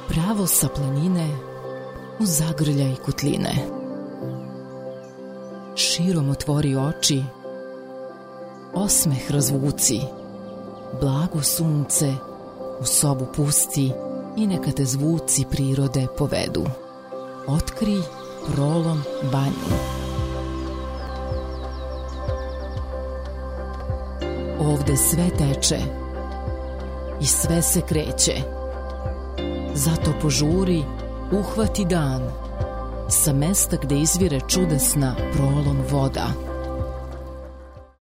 Pravo sa planine u zagrljaj kutline. Širom otvori oči, osmeh razvuci, blago sunce u sobu pusti i neka te zvuci prirode povedu. Otkri Prolom banju. Ovde sve teče i sve se kreće. Zato požuri, uhvati dan sa mesta gde izvire čudesna Prolom voda.